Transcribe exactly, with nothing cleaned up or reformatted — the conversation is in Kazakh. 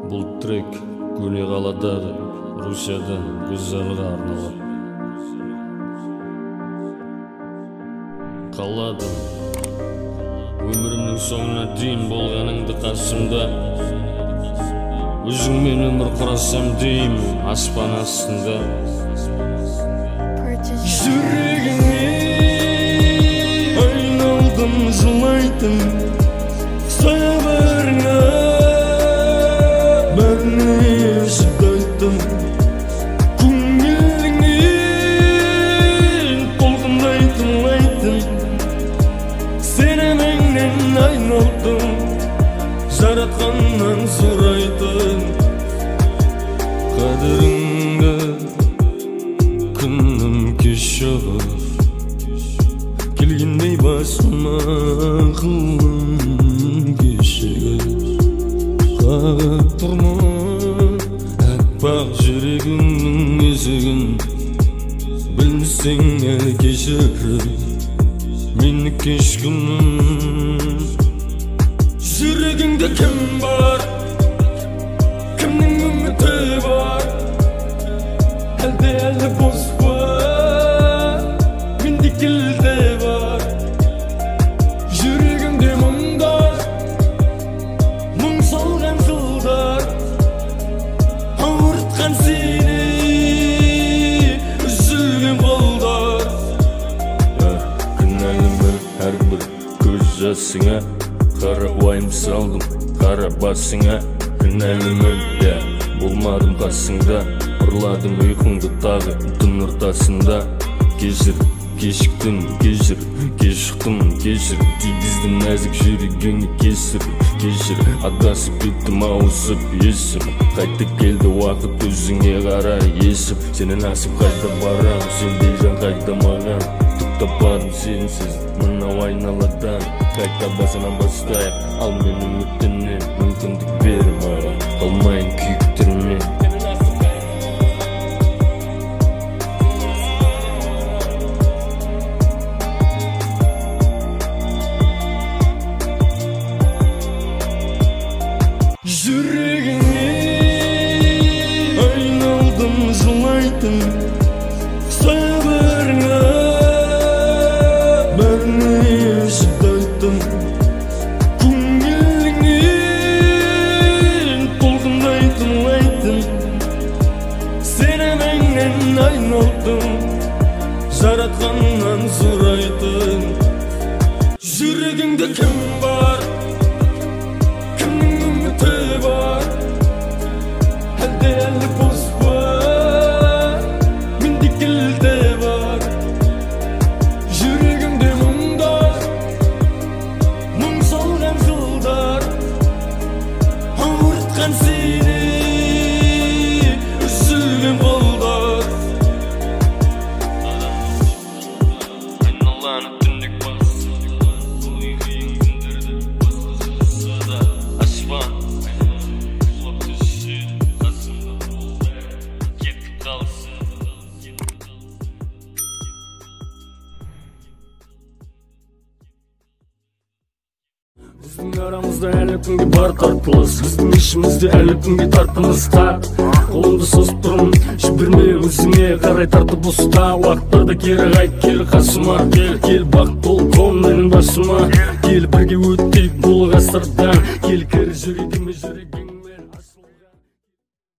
Бұл трек көне қаладағы Русиядан Гүлзарға арналады. Қаладым өмірімнің соңына дейін болғаныңды қасымда, өзіңмен өмір құрасам деймін аспан астында. Жүрегіңе айналдым жылайтын сабырыңа, бәріне шыдайттым көңіліңнен толқындай тыңлайтын сеніміңнен айналдым жаратқаннан сұрайтын қадіріңді күнім кешігіп келгендей басыма қылым кешігіп қағып тұрмын әппақ жүрегіңнің есігін білмесең әлі кешіріп мені кешкінмін. Жүрегіңде кім бар, кімнің үміті бар, әлде әлі бос па, менде келді бар. Жүрегіңде мұңдар, мұң салған жылдар, ауыртқан сені үзілген қолдар. Кінәлімін әрбір көз жасыңа, қара уайым салдым қара басыңа. Кінәлімін, я болмадым қасыңда, ұрладым ұйқыңды тағы түн ортасында. Кешір, кешіктім, кешір, кешіктім, кешір, тигіздім нәзік жүрегіңе кесір. Кешір, адасып кеттім ауысып есім, қайта келді уақыт өзіңе қарай есіп. Сенен асып қайда барам, сендей жан қайда маған, тоқтападым сенсіз мынау айналадан. Қайта басынан бастайық, ал мен үміттенем, мүмкіндік бер маған, қалмайын күйіктермен. Жүрегіңе айналдым жылайтын сабырыңа, бәріне шыдайттым көңіліңнен толқындай тыңлайтын сеніміңнен айналдым жаратқаннан сұрайтын. Жүрегіңде кім бар, кімнің үміті бар, әлде әлі бос па, менде келді бар. Жүрегімде мұңдар, мұң салған жылдар, ауыртқан сені үзілген қолдар. Айналаны түндік басы, ұйқың күндірді басқасы да аспан. Құлап түседі қасымда, кетіп қалсын. Біздің арамызда әлі күнге бар тартылыс, біздің ішімізде әлі күнге тартынысқа. Қолымды созып тұрмын, жіберме өзіңе қарай тартып ұста. Уақыттарда кері қайт, кел қасыма, кел, кел бақ бол қом менің басыма. Кел бірге өттейік бұл ғасырдан, кел кір жүрегіме жүрегің.